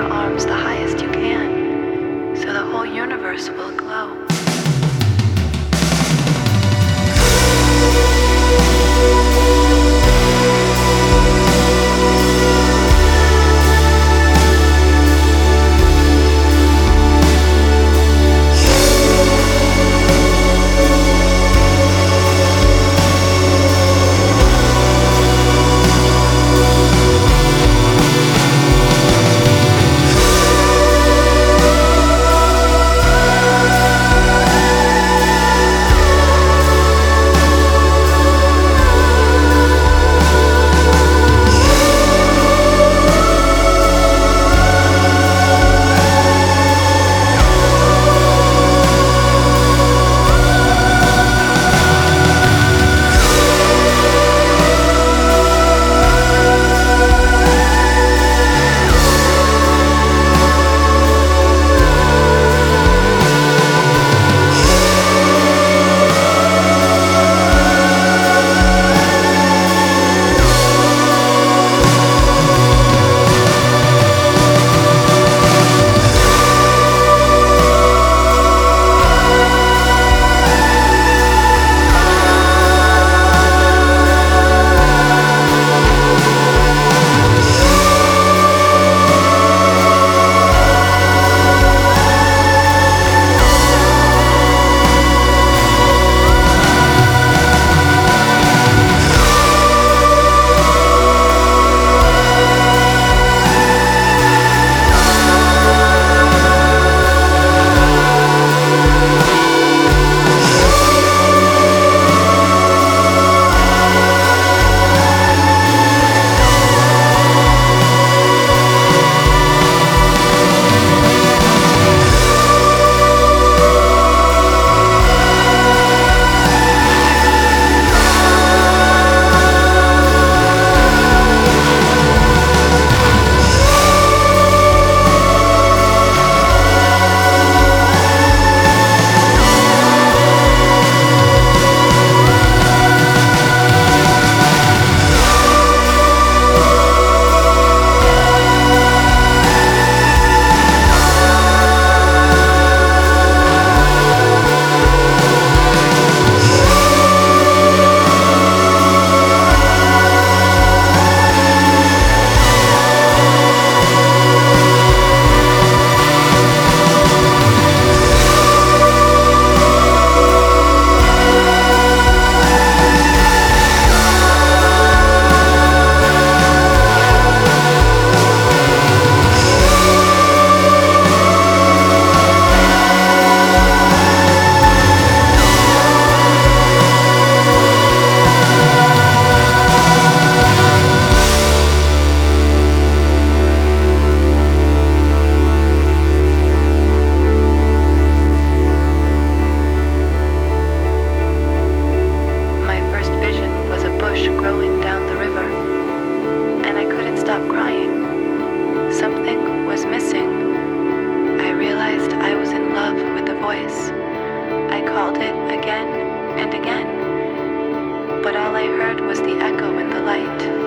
your arms the highest you can, so the whole universe will glow. Growing down the river, and I couldn't stop crying. Something was missing. I realized I was in love with the voice. I called it again and again, but all I heard was the echo in the light.